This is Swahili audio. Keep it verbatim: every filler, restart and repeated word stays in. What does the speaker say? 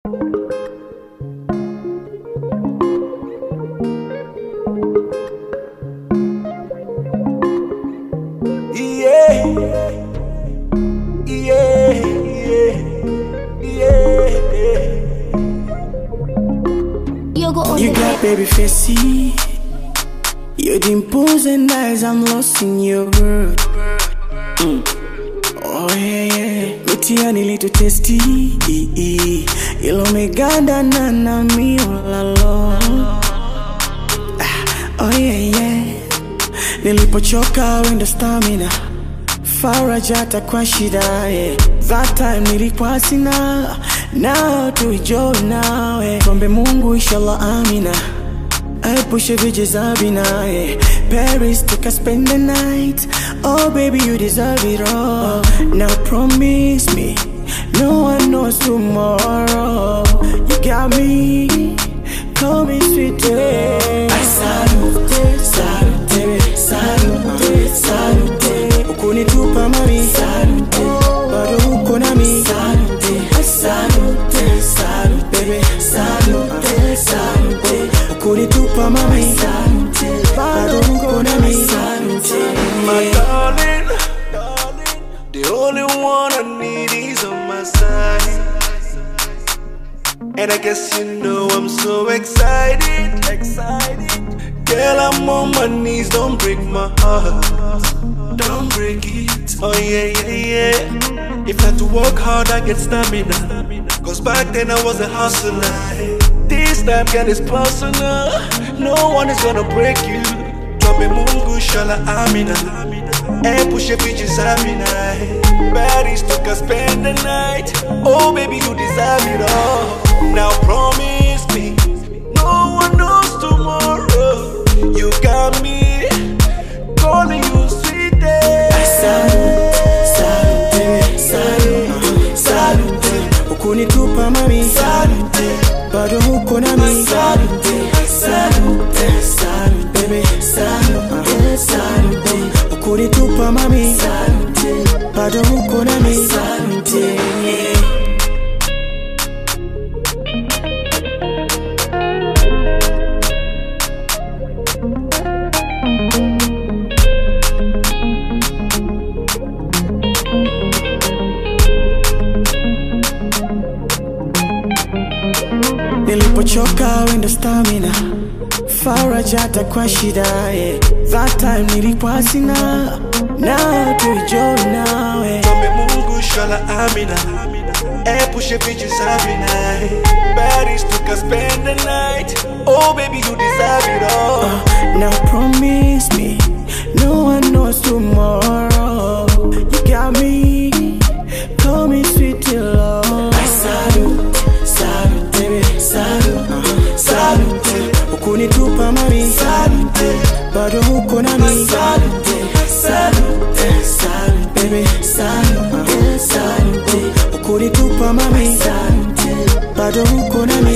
Yeah, yeah, yeah, yeah. You got baby facey, your dimples and eyes, I'm lost in your world. Mm. Oh yeah, yeah. Mitiani little tasty, ilo meganda na na mi all alone. Ah, oh yeah, yeah. Nilipochoka wenda stamina, farajata kwa shida, yeah. That time nilikuwa sina, now tuijoy nawe. Kombe Mungu inshallah amina, aepushe vijizabina, yeah. Paris tuka spend the night, oh baby you deserve it all. Now promise me, no one knows tomorrow. You got me, call me sweet, yeah. I salute, salute, salute, salute. Ukunitupa mami, salute, bado uko nami, salute, salute, salute, baby, salute, salute. Ukunitupa mami, salute, bado uko nami, salute. My darling, the only one I need is on my side. And I guess you know I'm so excited, excited. Girl, I'm on my knees, don't break my heart, don't break it. Oh yeah, yeah, yeah. If I had to work hard, I get stamina. Cause back then I was a hustler. This time, girl, it's personal. No one is gonna break you. Drop a mungu, shala amina. And push a bitches amina. Paris took us spend the night. Oh baby, you deserve it all. Now promise me, no one knows tomorrow. You got me, calling you sweet day. Salute, salute, salute, salute. Ukunitupa mami, salute, bado uko nami, salute, salute, salute, baby, salute, salute. Ukunitupa mami, salute, bado uko nami, salute. Nilipochoka wenda stamina, farajata kwa shida, yeah. That time nilikuwa sina, now tuijoy nawe. Kombe Mungu shala amina, epushe bitches amina. Paris took us spend the night. Oh baby, you deserve it all. uh, Now promise me, no one knows tomorrow. You got me, call me sweet till love. I salute, salute, baby, salute, uh, salute. Ukunitupa mami, salute, bado uko nami, salute, salute, salute, baby, salute, uh, salute. Ukunitupa mami, salute, bado uko nami.